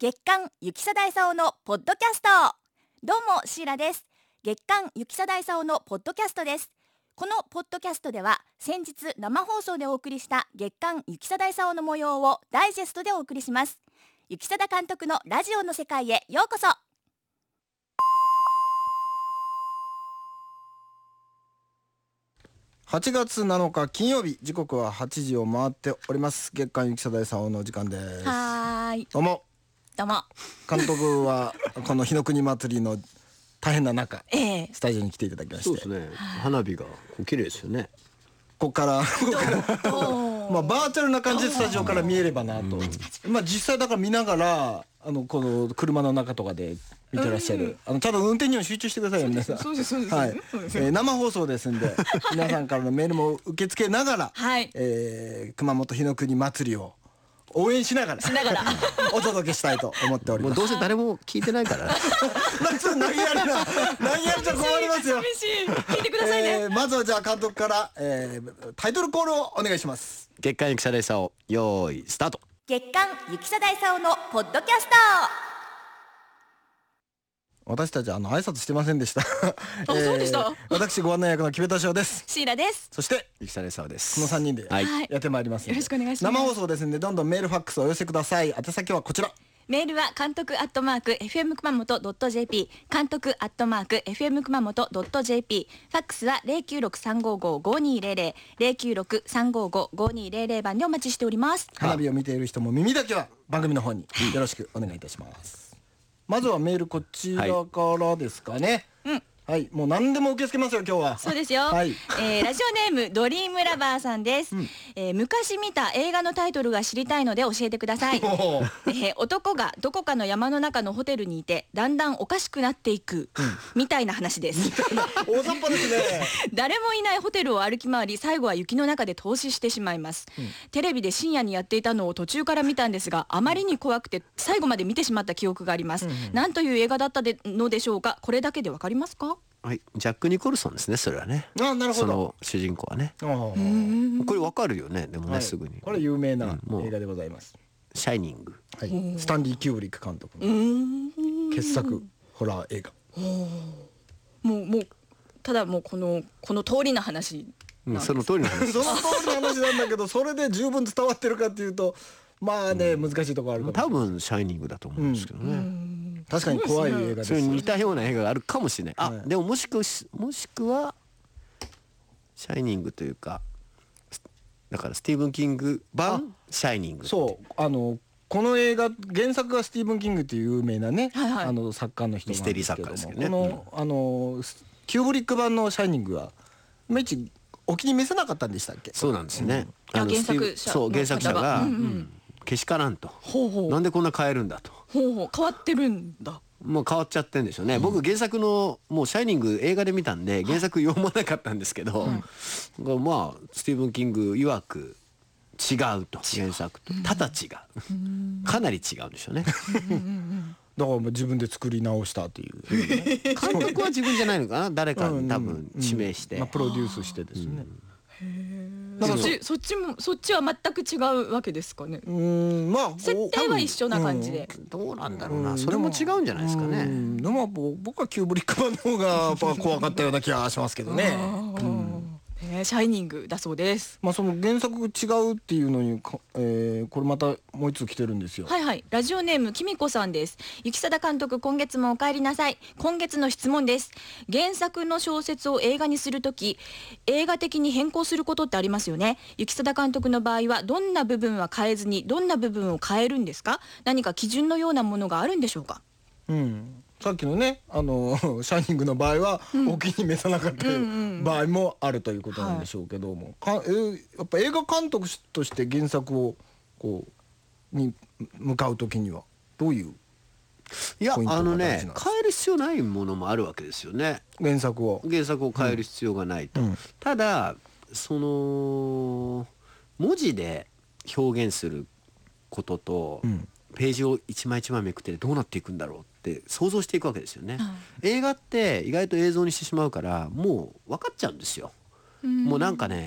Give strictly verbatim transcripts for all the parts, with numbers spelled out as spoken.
月刊雪貞勲のポッドキャスト。どうもシーラです。月刊雪貞勲のポッドキャストです。このポッドキャストでは先日生放送でお送りした月刊雪貞勲の模様をダイジェストでお送りします。雪貞監督のラジオの世界へようこそ。 はちがつなのか金曜日、時刻ははちじを回っております。月刊雪貞勲のお時間です。 はーい、 どうもどうも。 監督はこの日の国祭りの大変な中、 ええ、 スタジオに来ていただきまして、 そうですね、花火がこう綺麗ですよね。 ここからここからまあバーチャルな感じでスタジオから見えればなと、まあ実際だから見ながらあのこの車の中とかで見てらっしゃる、あのちゃんと運転にも集中してくださいよ皆さん。 そうですそうです、 はい、えー、生放送ですんで皆さんからのメールも受け付けながら、 はい、 えー、熊本日の国祭りを応援しながらしながらお届けしたいと思っております。 もうどうせ誰も聞いてないから夏投げやりな投げやりじゃ困りますよ。 寂しい、聞いてくださいね。 えー、まずはじゃあ監督から、えー、タイトルコールをお願いします。 月刊雪貞勲用意スタート。 月刊雪貞勲のポッドキャスト。 私たちあの挨拶してませんでした。 あ、そうでした。 私ご案内役の木部敏夫です。 シーラです。 そして雪貞勲です。 このさんにんではいやってまいりますので、 よろしくお願いします。 生放送ですんでどんどんメールファックスをお寄せください。宛先はこちら。 メールは監督アットマーク エフエム 熊本 .jp、 監督アットマーク エフエム 熊本 .jp、 ファックスは ゼロきゅうろく さんごご ごにゼロゼロ ゼロきゅうろく さんごご ごにゼロゼロ番でお待ちしております。 花火を見ている人も耳だけは番組の方によろしくお願いいたします。まずはメールこちらからですかね。 うん、 はい、もう何でも受け付けますよ今日は。 そうですよ。 はい、 えー、ラジオネームドリームラバーさんです。うん、えー、昔見た映画のタイトルが知りたいので教えてください。えー、男がどこかの山の中のホテルにいてだんだんおかしくなっていく、うん、みたいな話です。 大雑把ですね。 誰もいないホテルを歩き回り最後は雪の中で凍死してしまいます。うん、テレビで深夜にやっていたのを途中から見たんですがあまりに怖くて最後まで見てしまった記憶があります。うん、なんという映画だったのでしょうか。これだけでわかりますか。 はい、ジャック・ニコルソンですね、それはね。 あ、なるほど。 その主人公はね。これわかるよね、でもね、はい、すぐに。 これ有名な映画でございます。 うん、シャイニング。 はい、スタンリー・キューブリック監督の傑作ホラー映画。 もうもうただもうこのこの通りの話。 うん、その通りの話。 その通りの話なんだけど、それで十分伝わってるかっていうと、まあね、うん、難しいところあるかも。 多分シャイニングだと思うんですけどね。うん、 確かに怖い映画です。 それに似たような映画があるかもしれない。あ、はい、でももしくもしくはシャイニングというか、だからスティーブン・キング版シャイニング。 そう、あのこの映画原作がスティーブン・キングっていう有名なね、はいはい、あの作家の人なんですけども、この、うん、あのキューブリック版のシャイニングは毎日お気に召せなかったんでしたっけ。 そうなんですね。 うん、あの原作者そう原作者が、うんうん、けしからんと。ほうほう、なんでこんな変えるんだと。 ほうほう、変わってるんだ。 もう変わっちゃってんでしょうね。うん、僕原作のもうシャイニング映画で見たんで原作読まなかったんですけど、うん、まあスティーブン・キング曰く違うと、原作とただ違う、かなり違うんでしょうね。 だから自分で作り直したという。 監督は自分じゃないのかな、誰か多分指名して、 うんうん、まあ、プロデュースしてですね。 そっち、そっちもそっちは全く違うわけですかね。 うん、まあ設定は一緒な感じで、 うん、どうなんだろうな、うん、それも違うんじゃないですかね。 でも僕はキューブリック版の方がやっぱ怖かったような気がしますけどね。 シャイニングだそうです。 まあその原作違うっていうのに、えー、これまたもう一つ来てるんですよ。 はいはい、ラジオネームきみこさんです。雪貞監督、今月もお帰りなさい。今月の質問です。原作の小説を映画にするとき映画的に変更することってありますよね。雪貞監督の場合はどんな部分は変えずにどんな部分を変えるんですか。何か基準のようなものがあるんでしょうか。 うん、さっきのね、あのシャイニングの場合は、うん、お気に召さなかった場合もあるということなんでしょうけども、はい、かえー、やっぱ映画監督として原作をこうに向かうときにはどういういやあのね、変える必要ないものもあるわけですよね。 原作を原作を変える必要がないと、うん、ただその文字で表現することと、うん、ページを一枚一枚めくってどうなっていくんだろうって想像していくわけですよね。うん、映画って意外と映像にしてしまうからもう分かっちゃうんですよ。うん、もうなんかね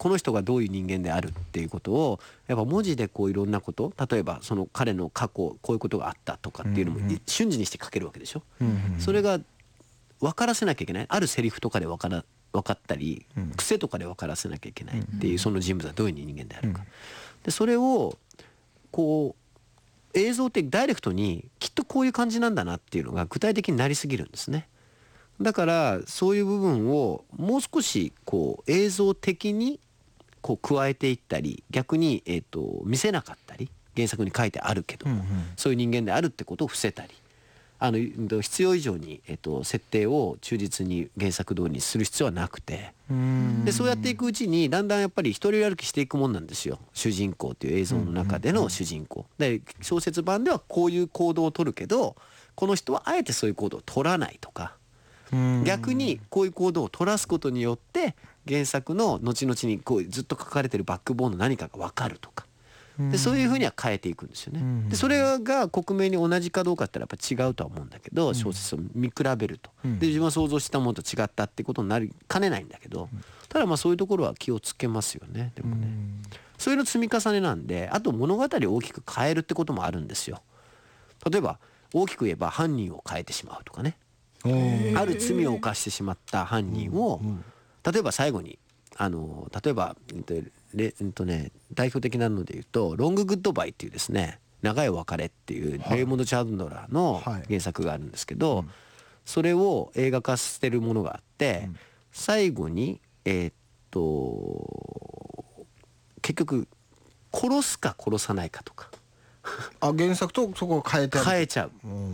この人がどういう人間であるっていうことをやっぱ文字でこういろんなこと、例えばその彼の過去こういうことがあったとかっていうのも瞬時にして書けるわけでしょ、うんうん、それが分からせなきゃいけない、あるセリフとかで分から分かったり、うん、癖とかで分からせなきゃいけないっていう、その人物はどういう人間であるか、うん、でそれをこう映像ってダイレクトにきっとこういう感じなんだなっていうのが具体的になりすぎるんですね。だからそういう部分をもう少しこう映像的にこう加えていったり、逆にえーと見せなかったり、原作に書いてあるけども、うんうん、そういう人間であるってことを伏せたり、あの必要以上に、えっと、設定を忠実に原作通りにする必要はなくて、でそうやっていくうちにだんだんやっぱり一人歩きしていくもんなんですよ、主人公という映像の中での主人公で、小説版ではこういう行動を取るけどこの人はあえてそういう行動を取らないとか、逆にこういう行動を取らすことによって原作の後々にこうずっと書かれてるバックボーンの何かが分かるとか、でそういうふうには変えていくんですよね。でそれが克明に同じかどうかってやっぱ違うとは思うんだけど、小説を見比べると、で自分は想像したものと違ったってことになりかねないんだけど、ただまあそういうところは気をつけますよね。でもね、そういうの積み重ねなんで、あと物語を大きく変えるってこともあるんですよ。例えば大きく言えば犯人を変えてしまうとかね、ある罪を犯してしまった犯人を例えば最後にあの例えばレうんとね代表的なので言うと「ロング・グッドバイ」っていうですね、長いお別れっていうレイモンド・チャンドラーの原作があるんですけど、それを映画化してるものがあって、最後にえっと結局殺すか殺さないかとかあ、原作とそこを変えてある、 変えちゃう。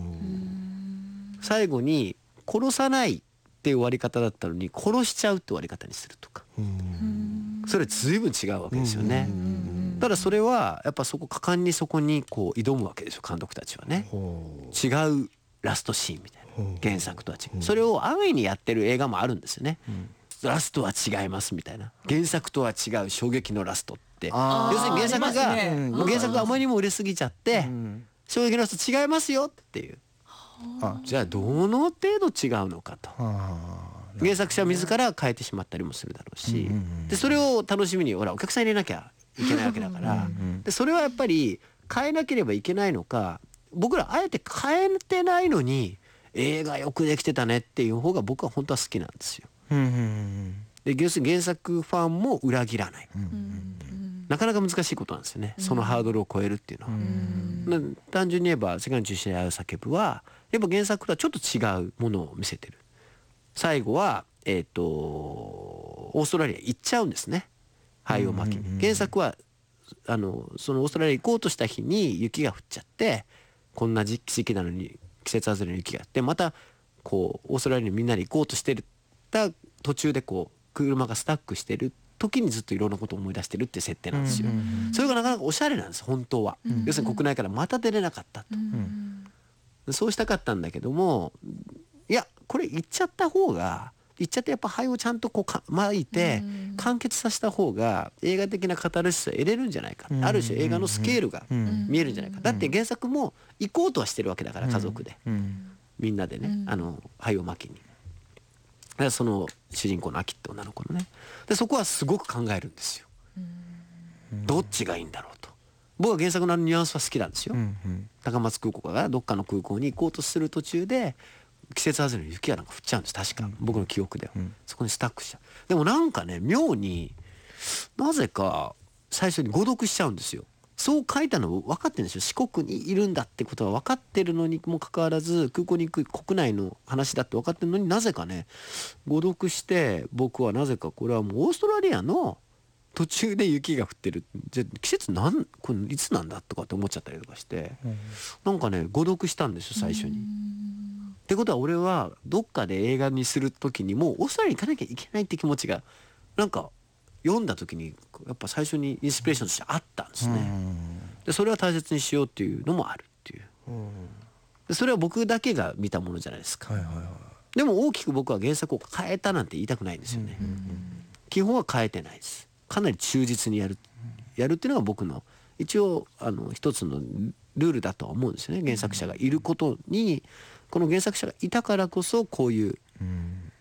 最後に殺さないっていう終わり方だったのに殺しちゃうって終わり方にするとか、それ随分違うわけですよね。ただそれはやっぱそこ果敢にそこにこう挑むわけですよ、監督たちはね。違うラストシーンみたいな、原作とは違う、それを安易にやってる映画もあるんですよね。ラストは違いますみたいな、原作とは違う衝撃のラストって、要するに原作が、ね、原作があまりにも売れすぎちゃって、うん、衝撃のラスト違いますよっていう、じゃあどの程度違うのかと、原作者自ら変えてしまったりもするだろうし、でそれを楽しみにほらお客さん入れなきゃいけないわけだからでそれはやっぱり変えなければいけないのか、僕らあえて変えてないのに映画よくできてたねっていう方が僕は本当は好きなんですよ。で要するに原作ファンも裏切らない、なかなか難しいことなんですよね、そのハードルを超えるっていうのは。単純に言えば「世界の中心で愛を叫ぶ」はやっぱ原作とはちょっと違うものを見せてる。最後はえっとオーストラリア行っちゃうんですね、灰をまきに。原作はあのそのオーストラリア行こうとした日に雪が降っちゃって、こんな時期なのに季節外れの雪があって、またこうオーストラリアにみんなで行こうとしてた途中でこう車がスタックしてる時にずっといろんなことを思い出してるって設定なんですよ。それがなかなかおしゃれなんです本当は。要するに国内からまた出れなかったと、そうしたかったんだけども、いやこれ言っちゃった方が言っちゃってやっぱ灰をちゃんとこうか巻いて完結させた方が映画的なカタルシスを得れるんじゃないか、ある種映画のスケールが見えるんじゃないか。だって原作も行こうとはしてるわけだから、家族でみんなでね、あの灰を巻きに。その主人公の秋って女の子のね、でそこはすごく考えるんですよ。どっちがいいんだろうと。僕は原作のニュアンスは好きなんですよ。高松空港からどっかの空港に行こうとする途中で季節外れの雪がなんか降っちゃうんです、確か、うん、僕の記憶では、うん、そこにスタックしちゃう。でもなんかね妙になぜか最初に誤読しちゃうんですよ。そう書いたの分かってるんですよ、四国にいるんだってことは分かってるのにもかかわらず、空港に行く国内の話だって分かってるのになぜかね誤読して、僕はなぜかこれはもうオーストラリアの途中で雪が降ってる、じゃ季節なんこれいつなんだとかって思っちゃったりとかして、うん、なんかね誤読したんですよ最初に。ってことは俺はどっかで映画にする時にもうオーストラリアに行かなきゃいけないって気持ちがなんか読んだ時にやっぱ最初にインスピレーションとしてあったんですね。でそれは大切にしようっていうのもあるっていう。でそれは僕だけが見たものじゃないですか。はいはいはい、でも大きく僕は原作を変えたなんて言いたくないんですよね。うんうんうん、基本は変えてないです。かなり忠実にやるやるっていうのが僕の一応あの一つのルールだとは思うんですよね。原作者がいることに、この原作者がいたからこそこういう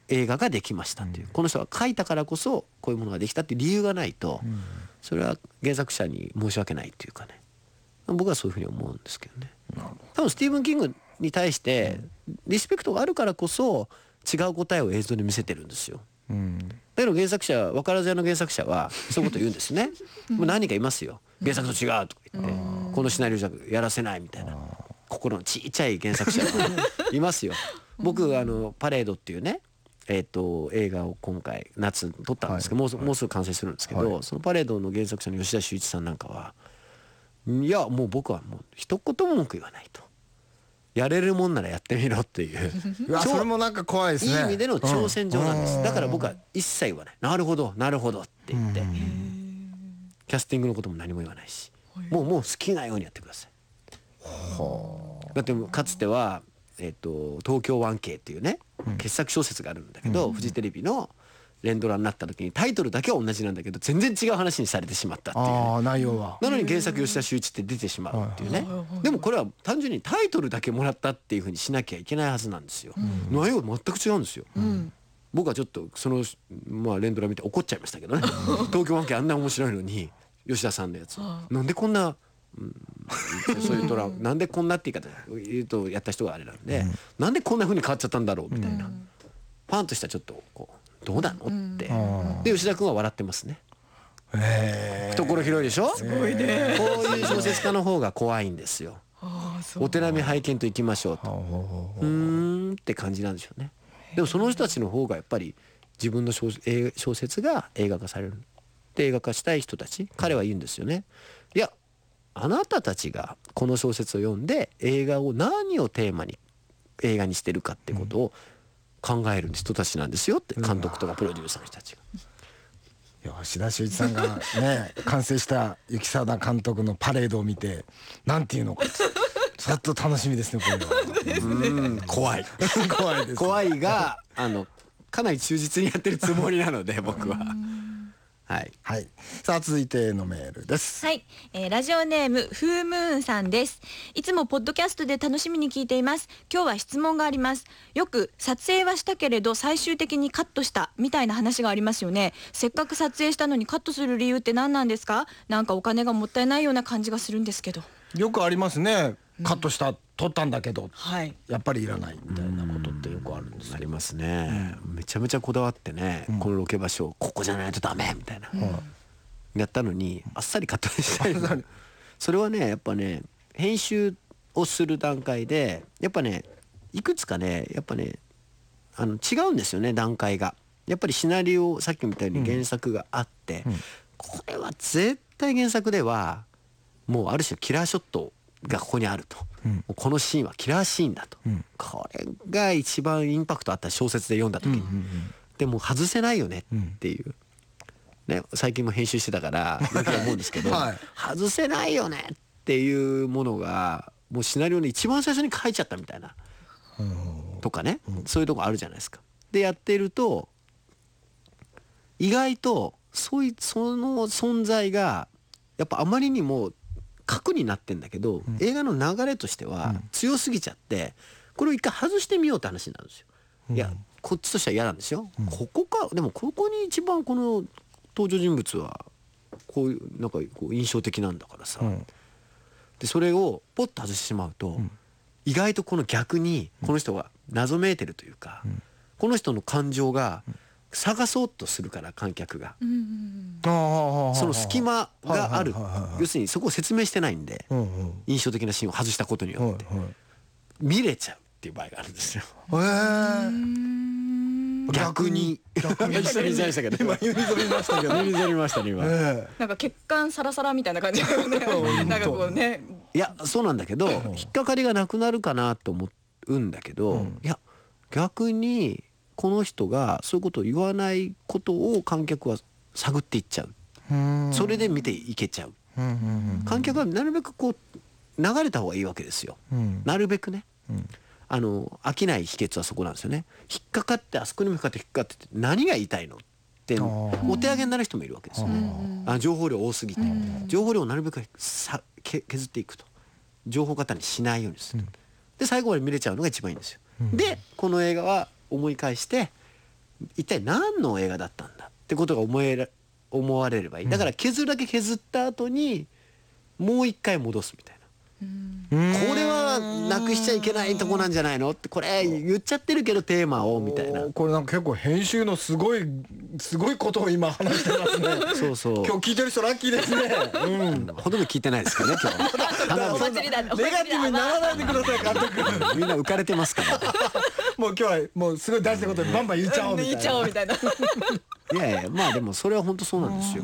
映画ができましたっていう、この人が書いたからこそこういうものができたっていう理由がないと、それは原作者に申し訳ないっていうかね、僕はそういうふうに思うんですけどね。多分スティーブン・キングに対してリスペクトがあるからこそ違う答えを映像で見せてるんですよ。だけど原作者分からず屋の原作者はそういうこと言うんですね。もう何人かいますよ、原作と違うとか言って、このシナリオじゃやらせないみたいな心のちっちゃい原作者がいますよ。僕あのパレードっていうね、えー、と映画を今回夏に撮ったんですけど、はい、もうもうすぐ完成するんですけど、はい、そのパレードの原作者の吉田修一さんなんかはいやもう僕はもう一言も文句言わないと、やれるもんならやってみろっていううわそれもなんか怖いですね。 いい意味での挑戦状なんです、うん、だから僕は一切言わない、なるほどなるほどって言って、キャスティングのことも何も言わないし、もうもう好きなようにやってください。だってかつてはえー、と東京 ワンケー っていうね傑作小説があるんだけど、うん、フジテレビの連ドラになった時にタイトルだけは同じなんだけど全然違う話にされてしまったっていう、ね、 あ内容はなのに原作吉田修一って出てしまうっていうね。でもこれは単純にタイトルだけもらったっていう風にしなきゃいけないはずなんですよ、うん、内容は全く違うんですよ、うん、僕はちょっとその、まあ、連ドラ見て怒っちゃいましたけどね東京 ワンケー あんな面白いのに吉田さんのやつなんでこんなうん、そういうドラマなんでこんなって言い方言うとやった人があれなんで、うん、なんでこんな風に変わっちゃったんだろうみたいな、うん、ファンとしてはちょっとこうどうなのって、うん、で吉田君は笑ってますね。懐広いでしょ。 すごいね。 こういう小説家の方が怖いんですよお手並み拝見と行きましょうとうーんって感じなんでしょうね。でもその人たちの方がやっぱり自分の 小, 小説が映画化されるで映画化したい人たち、彼は言うんですよね。いやあなたたちがこの小説を読んで映画を何をテーマに映画にしてるかってことを考える人たちなんですよって監督とかプロデューサーの人たちが。 吉田修一さんがね完成した行定監督のパレードを見てなんていうのかちょっと楽しみですねこれは。 うん怖い怖いです、ね、 怖いがあのかなり忠実にやってるつもりなので僕は。はい、 はい、さあ続いてのメールです。 はい、えー、ラジオネームフームーンさんです。いつもポッドキャストで楽しみに聞いています。今日は質問があります。よく撮影はしたけれど最終的にカットしたみたいな話がありますよね。せっかく撮影したのにカットする理由って何なんですか？なんかお金がもったいないような感じがするんですけど。 よくありますね。カットした、うん、撮ったんだけど、 はい、 やっぱりいらないみたいなことってよくあるんです。 ありますね、うん、めちゃめちゃこだわってね、うん、このロケ場所ここじゃないとダメみたいな、うんやったのにあっさりカットしたいそれはねやっぱね編集をする段階でやっぱねいくつかねやっぱねあの違うんですよね段階が。やっぱりシナリオさっきみたいに原作があって、うん、これは絶対原作ではもうある種キラーショットがここにあると、うん、このシーンはキラーシーンだと、うん、これが一番インパクトあった小説で読んだ時に、うんうんうん、でも外せないよねっていう、ね、最近も編集してたからよく思うんですけど、はい、外せないよねっていうものがもうシナリオの一番最初に書いちゃったみたいな、うん、とかね、うん、そういうとこあるじゃないですか。でやってると意外とそういその存在がやっぱあまりにも核になってんだけど、うん、映画の流れとしては強すぎちゃってこれを一回外してみようって話になるんですよ、うん、いやこっちとしては嫌なんですよ、うん、ここかでもここに一番この登場人物はこういうなんかこう印象的なんだからさ、うん、でそれをポッと外してしまうと、うん、意外とこの逆にこの人が謎めいてるというか、うん、この人の感情が探そうとするから観客が、うん、その隙間がある、要するにそこを説明してないんで、うんうん、印象的なシーンを外したことによって、はいはい、見れちゃうっていう場合があるんですよ。へー逆に逆に一緒に言いましたけど今ユニゾリましたけどユニゾリましたね今、えー、なんか血管サラサラみたいな感じだよねなんかこうねいやそうなんだけど引っかかりがなくなるかなと思うんだけど、うん、いや逆にこの人がそういうことを言わないことを観客は探っていっちゃう、うんそれで見ていけちゃう、うんうんうん、観客はなるべくこう流れた方がいいわけですよ、うん、なるべくね、うんあの飽きない秘訣はそこなんですよね。引っかかってあそこにも引っかかって引っかかってって何が言いたいのってお手上げになる人もいるわけですよね。あ情報量多すぎて情報量をなるべくさけ削っていくと情報型にしないようにする、うん、で最後まで見れちゃうのが一番いいんですよ、うん、でこの映画は思い返して一体何の映画だったんだってことが思えら思われればいい。だから削るだけ削った後にもう一回戻すみたいな、これはなくしちゃいけないとこなんじゃないのって、これ言っちゃってるけどテーマをみたいな。 これなんか結構編集のすごいすごいことを今話してますね。 そうそう、 今日聞いてる人ラッキーですね。うん、 ほとんど聞いてないですからね今日。 お祭りだネガティブにならないでください監督。 みんな浮かれてますから。 もう今日はもうすごい大事なことにバンバン言っちゃおうみたいな。 言っちゃおうみたいな。 いやいや、まあでもそれは本当そうなんですよ。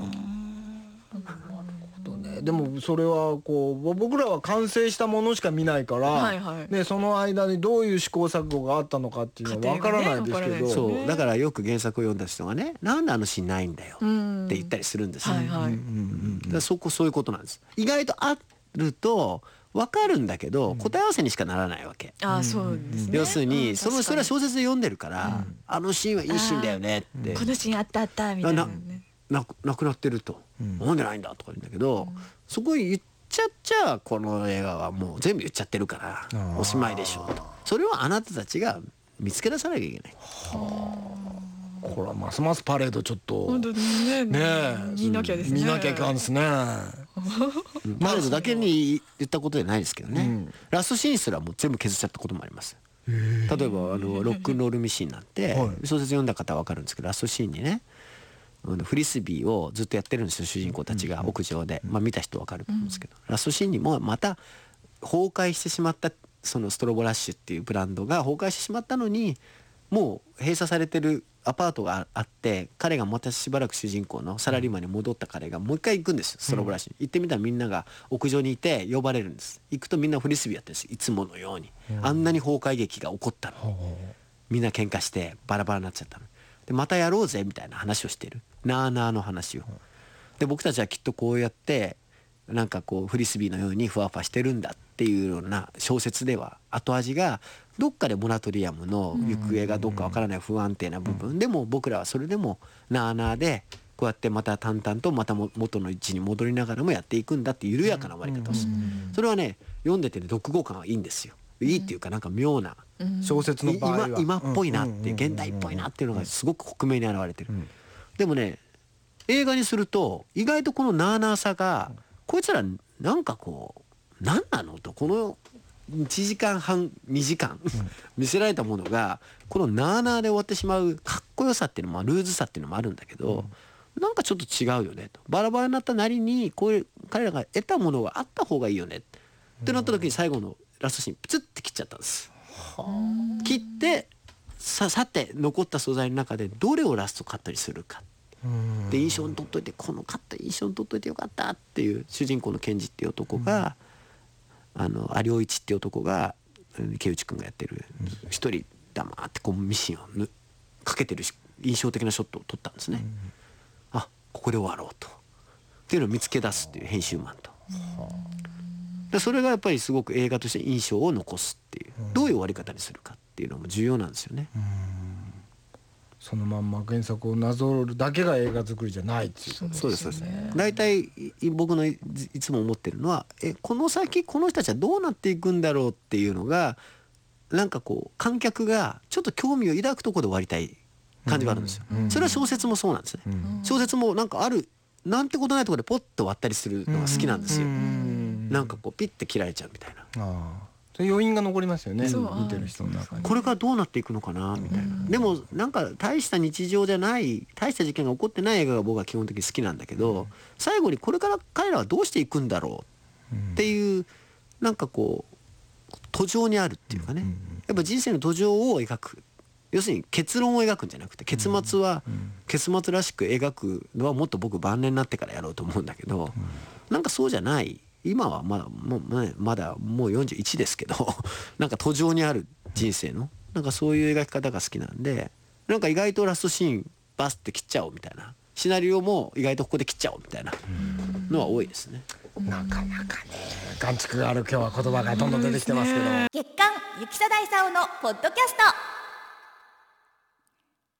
でもそれはこう僕らは完成したものしか見ないから、 はいはい、 ね、その間にどういう試行錯誤があったのかっていうのは分からないですけど、 ね、 そうだからよく原作を読んだ人がね、なんであのシーンないんだよって言ったりするんですよ。そこそういうことなんです。意外とあると分かるんだけど答え合わせにしかならないわけ。 あ、そうですね。 要するに、 うん、 そのそれは小説で読んでるから、うん、あのシーンはいいシーンだよねって、 このシーンあったあったみたいな、ね、 な, な, なくなってると、うん、なんでないんだとか言うんだけど、うん、そこ言っちゃっちゃこの映画はもう全部言っちゃってるからおしまいでしょうと。それをあなたたちが見つけ出さなきゃいけない。 これはますますパレードちょっと本当にね、 ねえ見なきゃですね。 見なきゃいかんですね。 パレードだけに言ったことじゃないですけどね、うん、ラストシーンすらもう全部削っちゃったこともあります。例えばあのロックンロールミシンなんて小説読んだ方は分かるんですけど、ラストシーンにねフリスビーをずっとやってるんですよ主人公たちが屋上で。まあ見た人分かると思うんですけど、ラストシーンにもまた崩壊してしまったそのストロボラッシュっていうブランドが崩壊してしまったのに、もう閉鎖されてるアパートがあって、彼がまたしばらく主人公のサラリーマンに戻った彼がもう一回行くんですよストロボラッシュに。行ってみたらみんなが屋上にいて呼ばれるんです。行くとみんなフリスビーやってるんです、いつものように。あんなに崩壊劇が起こったのにみんな喧嘩してバラバラになっちゃったので、またやろうぜみたいな話をしてる、なあなあの話を。で僕たちはきっとこうやってなんかこうフリスビーのようにふわふわしてるんだっていうような小説では後味がどっかでモラトリアムの行方がどっかわからない不安定な部分でも、僕らはそれでもなあなあでこうやってまた淡々とまた元の位置に戻りながらもやっていくんだっていう緩やかな終わり方をする。それはね読んでてね読後感はいいんですよ。いいっていうかなんか妙な小説の場合は今, 今っぽいなっていう現代っぽいなっていうのがすごく克明に現れてる。でもね映画にすると意外とこのなあなあさがこいつらなんかこう何なのと、このいちじかんはんにじかん見せられたものがこのなあなあで終わってしまうかっこよさっていうのもルーズさっていうのもあるんだけど、なんかちょっと違うよねと。バラバラになったなりにこういう彼らが得たものがあった方がいいよねってなった時に最後のラストシーンプツッて切っちゃったんです。切ってささて残った素材の中でどれをラストカットにするかで印象に取っといて、このカット印象に取っといてよかったっていう主人公のケンジっていう男が、うん、あの有尾一っていう男が池内くんがやってる一人黙ってこうミシンをかけてる印象的なショットを撮ったんですね、うん、あここで終わろうとっていうのを見つけ出すっていう編集マンと。でそれがやっぱりすごく映画として印象を残すっていう、どういう終わり方にするかっていうのも重要なんですよね。うん、 そのまんま原作をなぞるだけが映画作りじゃないっていう。 そうですそうです。大体僕のいつも思ってるのはえこの先この人たちはどうなっていくんだろうっていうのがなんかこう観客がちょっと興味を抱くところで終わりたい感じがあるんですよ。それは小説もそうなんですね。小説もなんかあるなんてことないところでポッと終わったりするのが好きなんですよ。なんかこうピッて切られちゃうみたいな。 あ余韻が残りますよね、見てる人の中に。 これからどうなっていくのかなみたいな、うん、でもなんか大した日常じゃない大した事件が起こってない映画が僕は基本的に好きなんだけど、うん、最後にこれから彼らはどうしていくんだろうっていう、うん、なんかこう途上にあるっていうかね、うん、やっぱ人生の途上を描く、要するに結論を描くんじゃなくて結末は、うん、結末らしく描くのはもっと僕晩年になってからやろうと思うんだけど、うん、なんかそうじゃない今はまだもう、ね、まだもうよんじゅういちですけどなんか途上にある人生のなんかそういう描き方が好きなんで、なんか意外とラストシーンバスって切っちゃおうみたいな、シナリオも意外とここで切っちゃおうみたいなのは多いですね。 なかなかね眼蓄がある今日は言葉がどんどん出てきてますけど、 月刊雪貞勲のポッドキャスト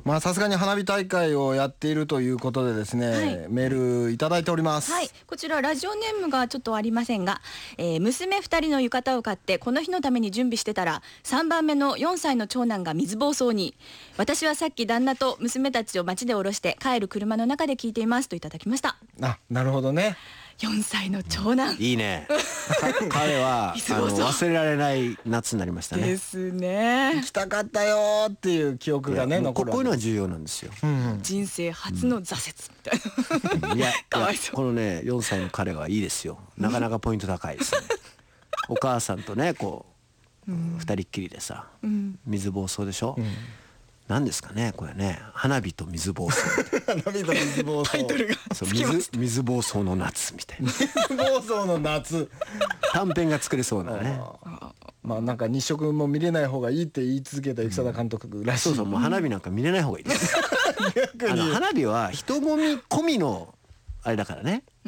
まあさすがに花火大会をやっているということでですね、はい、メールいただいております。 はい、こちらラジオネームがちょっとありませんが、えー、娘ふたりの浴衣を買ってこの日のために準備してたらさんばんめのよんさいの長男が水暴走に。私はさっき旦那と娘たちを街で降ろして帰る車の中で聞いていますといただきました。 あ、なるほどね。 よんさいの長男、 いいね。彼はあの忘れられない夏になりましたね。 ですね。 行きたかったよっていう記憶がね残る。 こういうのは重要なんですよ。 うん、人生初の挫折みたいな。いや、かわいそう。 このねよんさいの彼はいいですよ。なかなかポイント高いですね。お母さんとねこう、うん、二人っきりでさ、うん、水暴走でしょ。うん、なんですかねこれね、花火と水暴走花火と水暴走タイトルがそう、水水暴走の夏みたいな水暴走の夏短編が作れそうなね。 まあなんか日食も見れない方がいいって言い続けた生田監督らしい、 うん、そうそう、もう花火なんか見れない方がいいですあの花火は人混み込みのあれだからね。うん、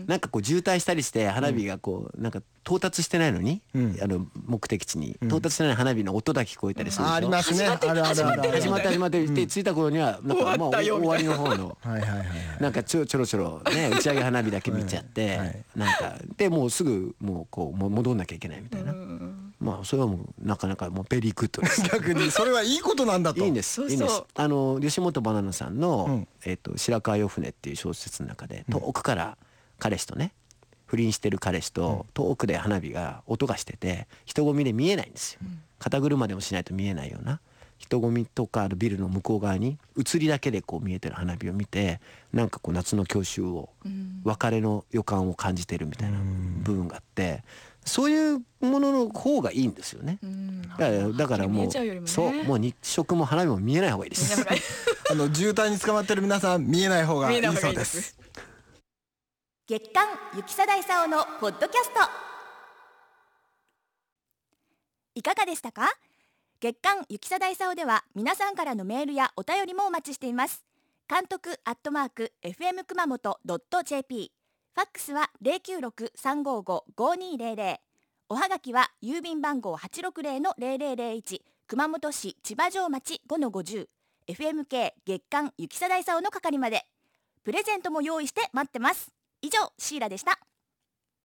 なんかこう渋滞したりして花火がこうなんか到達してないのに、うん、あの目的地に到達してない花火の音だけ聞こえたりするでしょ。 ありますね。あるあるある。 始まって始まってで着いた頃にはなんかもう終わりの方のなんかちょちょろちょろね打ち上げ花火だけ見ちゃってなんかでもうすぐもうこう戻んなきゃいけないみたいな。まあそれはもうなかなかもうベリーグッドです。 逆にそれはいいことなんだと。 いいんです。いいんです。あの吉本ばななさんのえっと白川よ船っていう小説の中で遠くから彼氏とね不倫してる彼氏と遠くで花火が音がしてて人混みで見えないんですよ。肩車でもしないと見えないような人混みとかあるビルの向こう側に移りだけでこう見えてる花火を見てなんかこう夏の郷愁を別れの予感を感じてるみたいな部分があってそういうものの方がいいんですよね。だから、だからもうそうもう日食も花火も見えない方がいいです。 あの渋滞に捕まってる皆さん見えない方がいいそうです。 月刊雪貞勲のポッドキャストいかがでしたか。月刊雪貞勲では皆さんからのメールやお便りもお待ちしています。監督アットマーク エフエム 熊本 ドット ジェーピー ファックスは ゼロきゅうろく さんごご ごにゼロゼロ おはがきは郵便番号 はちろくゼロのゼロゼロゼロいち 熊本市千葉城町 ごのごじゅう エフエムケー 月刊雪貞勲の係まで。プレゼントも用意して待ってます。以上シーラでした。